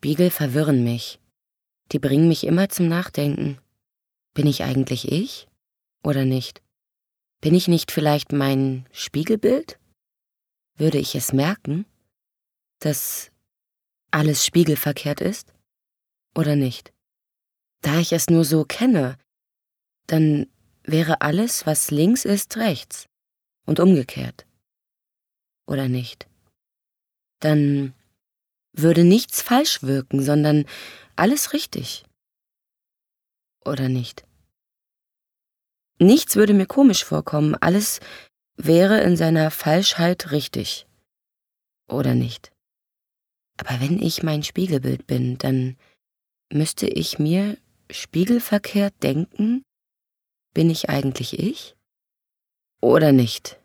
Spiegel verwirren mich. Die bringen mich immer zum Nachdenken. Bin ich eigentlich ich oder nicht? Bin ich nicht vielleicht mein Spiegelbild? Würde ich es merken, dass alles spiegelverkehrt ist oder nicht? Da ich es nur so kenne, dann wäre alles, was links ist, rechts und umgekehrt. Oder nicht? Dann würde nichts falsch wirken, sondern alles richtig. Oder nicht? Nichts würde mir komisch vorkommen, alles wäre in seiner Falschheit richtig. Oder nicht? Aber wenn ich mein Spiegelbild bin, dann müsste ich mir spiegelverkehrt denken, bin ich eigentlich ich? Oder nicht?